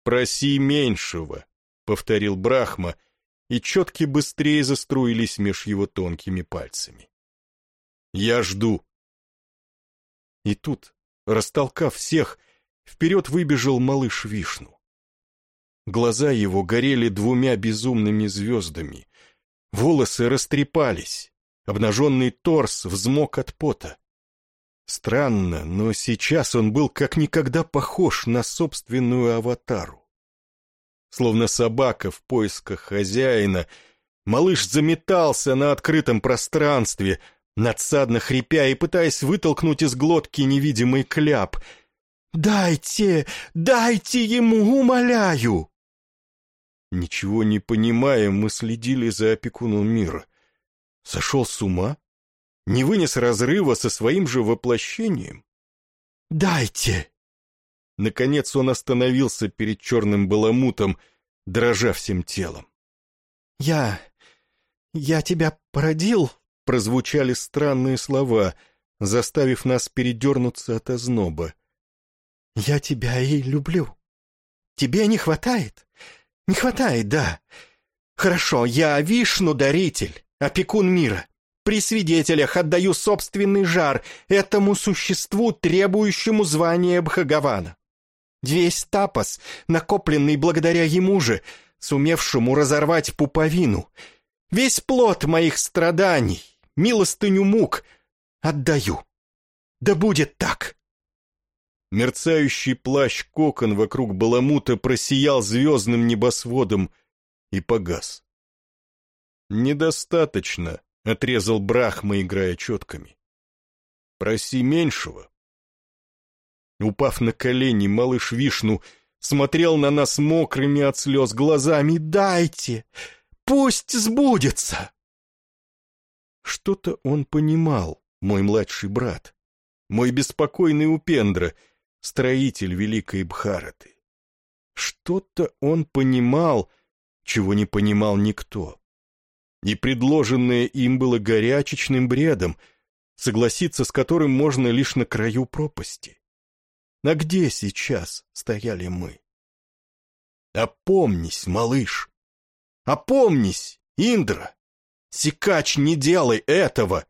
«Проси меньшего», — повторил Брахма, и четки быстрее заструились меж его тонкими пальцами. «Я жду». И тут, растолкав всех, вперед выбежал малыш Вишну. Глаза его горели двумя безумными звездами, волосы растрепались, обнаженный торс взмок от пота. Странно, но сейчас он был как никогда похож на собственную аватару. Словно собака в поисках хозяина, малыш заметался на открытом пространстве, надсадно хрипя и пытаясь вытолкнуть из глотки невидимый кляп. «Дайте! Дайте ему, умоляю!» Ничего не понимая, мы следили за опекуном мира. Сошел с ума? Не вынес разрыва со своим же воплощением? «Дайте!» Наконец он остановился перед черным баламутом, дрожа всем телом. «Я тебя породил?» Прозвучали странные слова, заставив нас передернуться от озноба. «Я тебя и люблю. Тебе не хватает? Не хватает, да. Хорошо, я Вишну-даритель, опекун мира. При свидетелях отдаю собственный жар этому существу, требующему звания Бхагавана. Весь тапас, накопленный благодаря ему же, сумевшему разорвать пуповину, весь плод моих страданий, милостыню мук отдаю. Да будет так!» Мерцающий плащ-кокон вокруг баламута просиял звездным небосводом и погас. «Недостаточно», — отрезал Брахма, играя четками. «Проси меньшего». Упав на колени, малыш Вишну смотрел на нас мокрыми от слез глазами. «Дайте! Пусть сбудется!» Что-то он понимал, мой младший брат, мой беспокойный Упендра, строитель великой Бхараты. Что-то он понимал, чего не понимал никто. И предложенное им было горячечным бредом, согласиться с которым можно лишь на краю пропасти. А где сейчас стояли мы? «Опомнись, малыш! Опомнись, Индра! Секач, не делай этого!»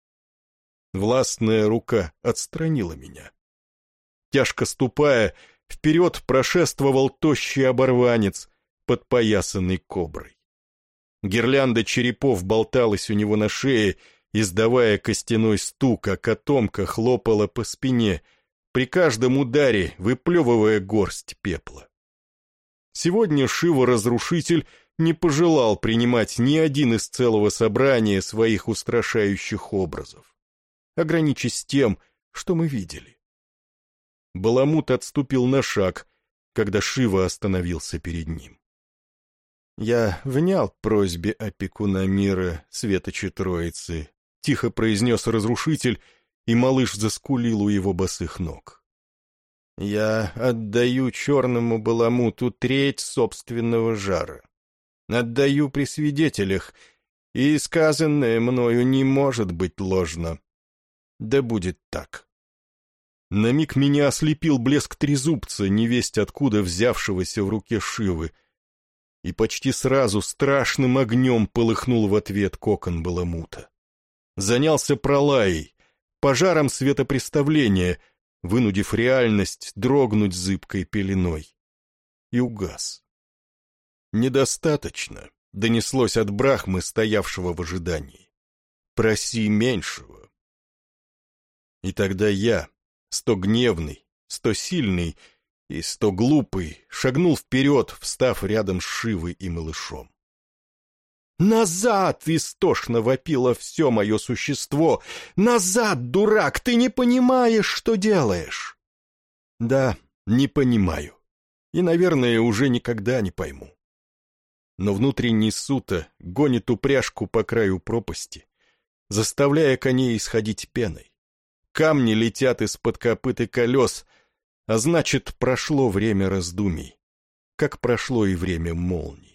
Властная рука отстранила меня. Тяжко ступая, вперед прошествовал тощий оборванец, подпоясанный коброй. Гирлянда черепов болталась у него на шее, издавая костяной стук, а котомка хлопала по спине, при каждом ударе выплевывая горсть пепла. Сегодня Шива-разрушитель не пожелал принимать ни один из целого собрания своих устрашающих образов, ограничившись тем, что мы видели. Баламут отступил на шаг, когда Шива остановился перед ним. «Я внял просьбе опекуна мира, светоча Троицы», — тихо произнес разрушитель, и малыш заскулил у его босых ног. «Я отдаю черному баламуту треть собственного жара. Отдаю при свидетелях, и сказанное мною не может быть ложно. Да будет так». На миг меня ослепил блеск трезубца, невесть откуда взявшегося в руке Шивы, и почти сразу страшным огнем полыхнул в ответ кокон баламута. Занялся пролаей, пожаром светопреставления, вынудив реальность дрогнуть зыбкой пеленой. И угас. «Недостаточно», — донеслось от Брахмы, стоявшего в ожидании. «Проси меньшего». И тогда я, сто гневный, сто сильный и сто глупый, шагнул вперед, встав рядом с Шивой и малышом. «Назад!» — истошно вопило все мое существо. «Назад, дурак! Ты не понимаешь, что делаешь!» Да, не понимаю. И, наверное, уже никогда не пойму. Но внутренний сута гонит упряжку по краю пропасти, заставляя коней исходить пеной. Камни летят из-под копыт и колес, а значит, прошло время раздумий, как прошло и время молний.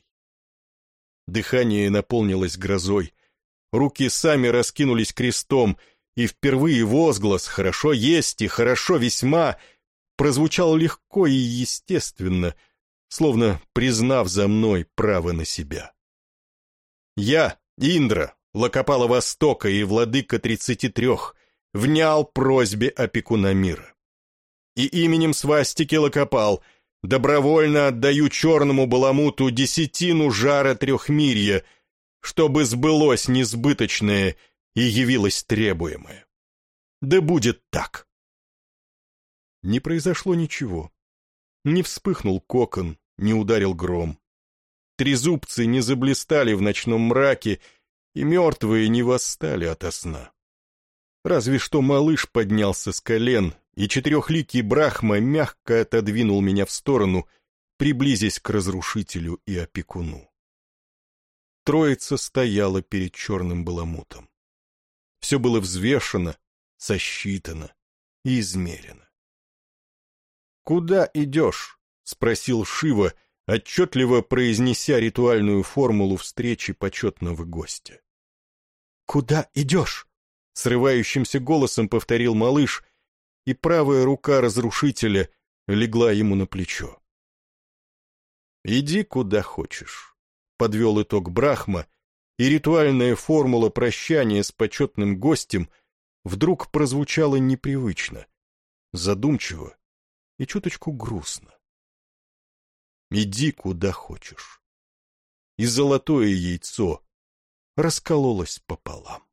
Дыхание наполнилось грозой, руки сами раскинулись крестом, и впервые возглас «хорошо есть» и «хорошо весьма» прозвучал легко и естественно, словно признав за мной право на себя. Я, Индра, Локопала Востока и владыка 33, внял просьбе опекуна мира. И именем свастики Локопал добровольно отдаю черному баламуту 10 жара трехмирья, чтобы сбылось несбыточное и явилось требуемое. Да будет так. Не произошло ничего. Не вспыхнул кокон, не ударил гром. Трезубцы не заблистали в ночном мраке, и мертвые не восстали ото сна. Разве что малыш поднялся с колен, и четырехликий Брахма мягко отодвинул меня в сторону, приблизясь к разрушителю и опекуну. Троица стояла перед черным баламутом. Все было взвешено, сосчитано и измерено. «Куда идешь?» — спросил Шива, отчетливо произнеся ритуальную формулу встречи почетного гостя. «Куда идешь?» — срывающимся голосом повторил малыш, и правая рука разрушителя легла ему на плечо. «Иди куда хочешь», — подвел итог Брахма, и ритуальная формула прощания с почетным гостем вдруг прозвучала непривычно, задумчиво и чуточку грустно. «Иди куда хочешь». И золотое яйцо раскололось пополам.